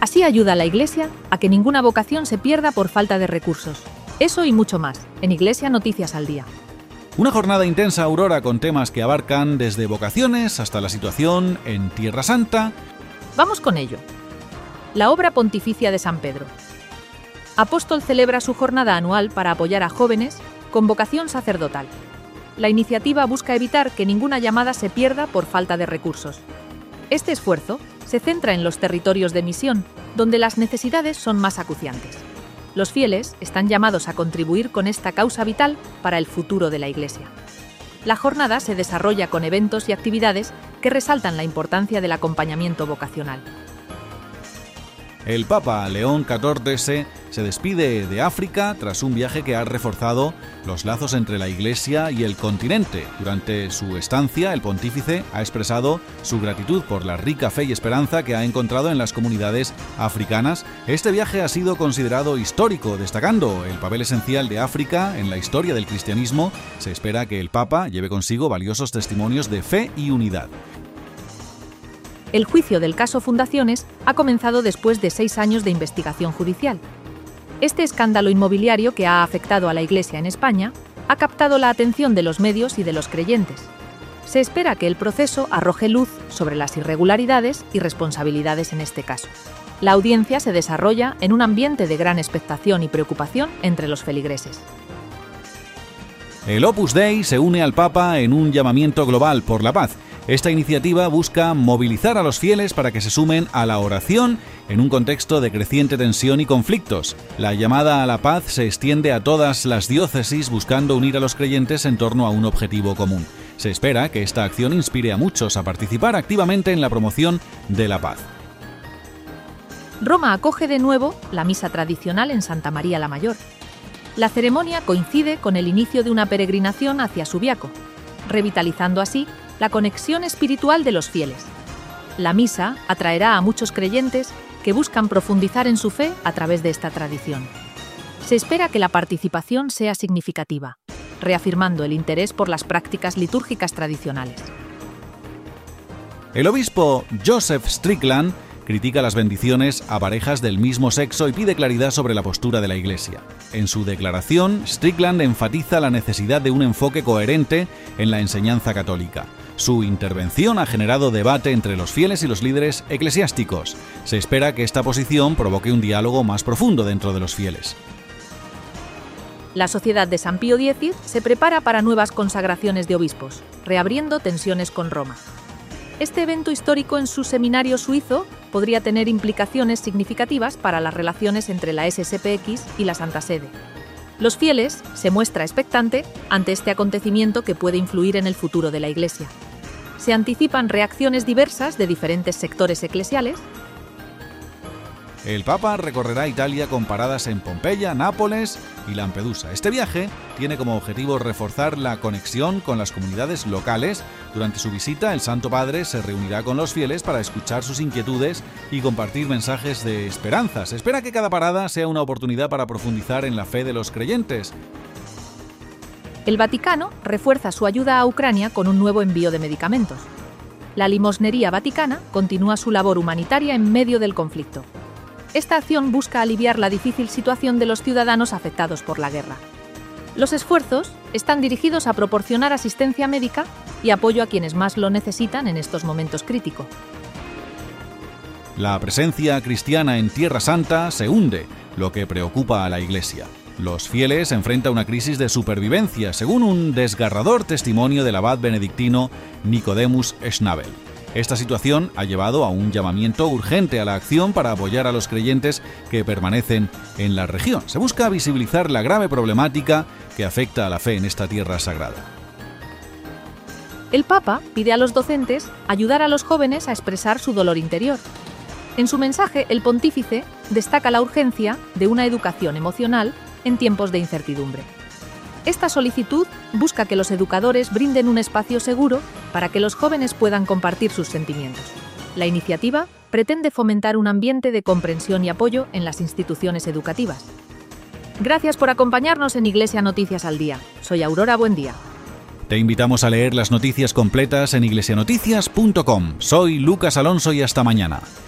Así ayuda a la Iglesia a que ninguna vocación se pierda por falta de recursos. Eso y mucho más, en Iglesia Noticias al Día. Una jornada intensa, Aurora, con temas que abarcan desde vocaciones hasta la situación en Tierra Santa. Vamos con ello. La obra pontificia de San Pedro. Apóstol celebra su jornada anual para apoyar a jóvenes con vocación sacerdotal. La iniciativa busca evitar que ninguna llamada se pierda por falta de recursos. Este esfuerzo se centra en los territorios de misión, donde las necesidades son más acuciantes. Los fieles están llamados a contribuir con esta causa vital para el futuro de la Iglesia. La jornada se desarrolla con eventos y actividades que resaltan la importancia del acompañamiento vocacional. El Papa León XIV se despide de África tras un viaje que ha reforzado los lazos entre la Iglesia y el continente. Durante su estancia, el pontífice ha expresado su gratitud por la rica fe y esperanza que ha encontrado en las comunidades africanas. Este viaje ha sido considerado histórico, destacando el papel esencial de África en la historia del cristianismo. Se espera que el Papa lleve consigo valiosos testimonios de fe y unidad. El juicio del caso Fundaciones ha comenzado después de 6 años de investigación judicial. Este escándalo inmobiliario que ha afectado a la Iglesia en España ha captado la atención de los medios y de los creyentes. Se espera que el proceso arroje luz sobre las irregularidades y responsabilidades en este caso. La audiencia se desarrolla en un ambiente de gran expectación y preocupación entre los feligreses. El Opus Dei se une al Papa en un llamamiento global por la paz. Esta iniciativa busca movilizar a los fieles para que se sumen a la oración en un contexto de creciente tensión y conflictos. La llamada a la paz se extiende a todas las diócesis buscando unir a los creyentes en torno a un objetivo común. Se espera que esta acción inspire a muchos a participar activamente en la promoción de la paz. Roma acoge de nuevo la misa tradicional en Santa María la Mayor. La ceremonia coincide con el inicio de una peregrinación hacia Subiaco, revitalizando así la conexión espiritual de los fieles. La misa atraerá a muchos creyentes que buscan profundizar en su fe a través de esta tradición. Se espera que la participación sea significativa, reafirmando el interés por las prácticas litúrgicas tradicionales. El obispo Joseph Strickland critica las bendiciones a parejas del mismo sexo y pide claridad sobre la postura de la Iglesia. En su declaración, Strickland enfatiza la necesidad de un enfoque coherente en la enseñanza católica. Su intervención ha generado debate entre los fieles y los líderes eclesiásticos. Se espera que esta posición provoque un diálogo más profundo dentro de los fieles. La Sociedad de San Pío X se prepara para nuevas consagraciones de obispos, reabriendo tensiones con Roma. Este evento histórico en su seminario suizo podría tener implicaciones significativas para las relaciones entre la SSPX y la Santa Sede. Los fieles se muestra expectante ante este acontecimiento que puede influir en el futuro de la Iglesia. Se anticipan reacciones diversas de diferentes sectores eclesiales. El Papa recorrerá Italia con paradas en Pompeya, Nápoles y Lampedusa. Este viaje tiene como objetivo reforzar la conexión con las comunidades locales. Durante su visita, el Santo Padre se reunirá con los fieles para escuchar sus inquietudes y compartir mensajes de esperanza. Se espera que cada parada sea una oportunidad para profundizar en la fe de los creyentes. El Vaticano refuerza su ayuda a Ucrania con un nuevo envío de medicamentos. La limosnería vaticana continúa su labor humanitaria en medio del conflicto. Esta acción busca aliviar la difícil situación de los ciudadanos afectados por la guerra. Los esfuerzos están dirigidos a proporcionar asistencia médica y apoyo a quienes más lo necesitan en estos momentos críticos. La presencia cristiana en Tierra Santa se hunde, lo que preocupa a la Iglesia. Los fieles enfrentan una crisis de supervivencia, según un desgarrador testimonio del abad benedictino Nicodemus Schnabel. Esta situación ha llevado a un llamamiento urgente a la acción para apoyar a los creyentes que permanecen en la región. Se busca visibilizar la grave problemática que afecta a la fe en esta tierra sagrada. El Papa pide a los docentes ayudar a los jóvenes a expresar su dolor interior. En su mensaje, el pontífice destaca la urgencia de una educación emocional en tiempos de incertidumbre. Esta solicitud busca que los educadores brinden un espacio seguro para que los jóvenes puedan compartir sus sentimientos. La iniciativa pretende fomentar un ambiente de comprensión y apoyo en las instituciones educativas. Gracias por acompañarnos en Iglesia Noticias al Día. Soy Aurora Buendía. Te invitamos a leer las noticias completas en iglesianoticias.com. Soy Lucas Alonso y hasta mañana.